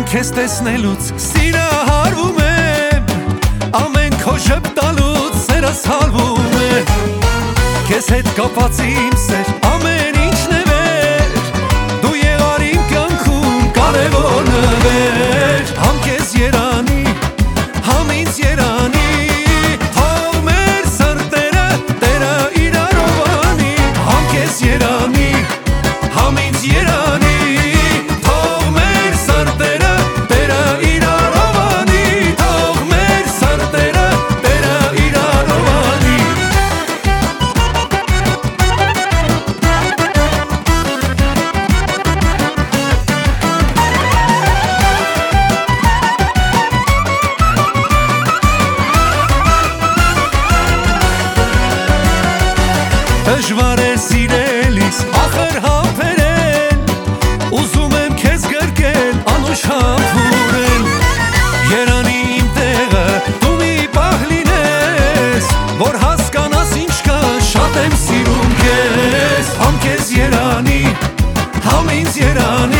Քեզ տեսնելուց սիրահարվում եմ, ամեն քո ժպտալուց սերս հալվում է, քեզ հետ կապած իմ սեր ամեն ինչն է վեր, դու եղար իմ կյանքում կարևոր նվեր, համ քեզ երանի, համ ինձ երանի, թող մեր սրտերը Տերը իրարով անի, համ քեզ երանի, համ ինձ երանի, Դժվար է սիրելիս ախր համբերել, ուզում եմ քեզ գրկել, անուշ համբուրել, երանի իմ տեղը դու մի պահ լինես, որ հասկանաս ինչ կա, շատ եմ սիրում քեզ, համ քեզ երանի, համ ինձ երանի